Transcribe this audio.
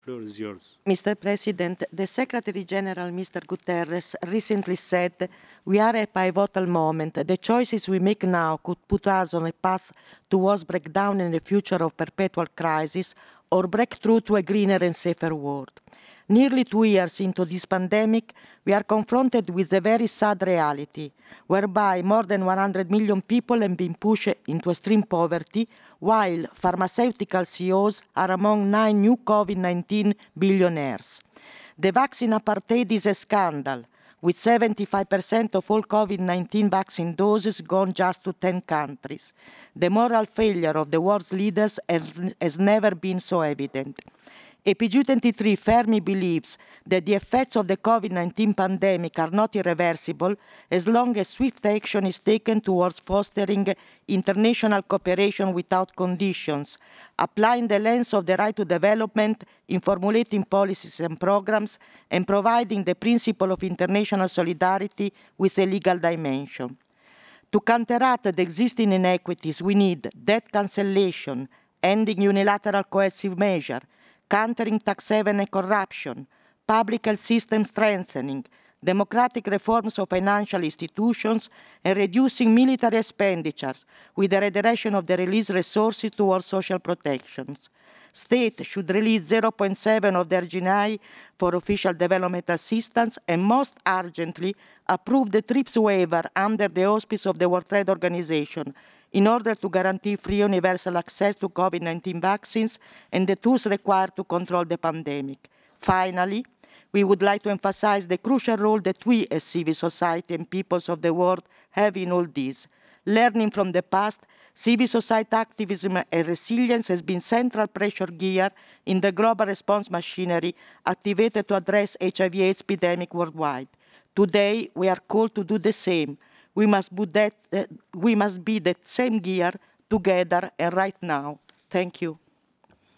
Floor is yours. Mr. President, the Secretary General, Mr. Guterres, recently said, "We are at a pivotal moment. The choices we make now could put us on a path towards breakdown in a future of perpetual crisis or breakthrough to a greener and safer world." Nearly 2 years into this pandemic, we are confronted with a very sad reality, whereby more than 100 million people have been pushed into extreme poverty, while pharmaceutical CEOs are among 9 new COVID-19 billionaires. The vaccine apartheid is a scandal, with 75% of all COVID-19 vaccine doses gone just to 10 countries. The moral failure of the world's leaders has never been so evident. APG23 firmly believes that the effects of the COVID-19 pandemic are not irreversible as long as swift action is taken towards fostering international cooperation without conditions, applying the lens of the right to development in formulating policies and programs, and providing the principle of international solidarity with a legal dimension. To counteract the existing inequities, we need debt cancellation, ending unilateral coercive measure, countering tax haven and corruption, public health system strengthening, democratic reforms of financial institutions, and reducing military expenditures with the redirection of the released resources towards social protections. States should release 0.7 of their GNI for official development assistance and most urgently approve the TRIPS waiver under the auspice of the World Trade Organization in order to guarantee free universal access to COVID-19 vaccines and the tools required to control the pandemic. Finally, we would like to emphasize the crucial role that we as civil society and peoples of the world have in all this. Learning from the past, civil society activism and resilience has been central pressure gear in the global response machinery activated to address HIV/AIDS epidemic worldwide. Today, we are called to do the same. We must be that same gear together and right now. Thank you.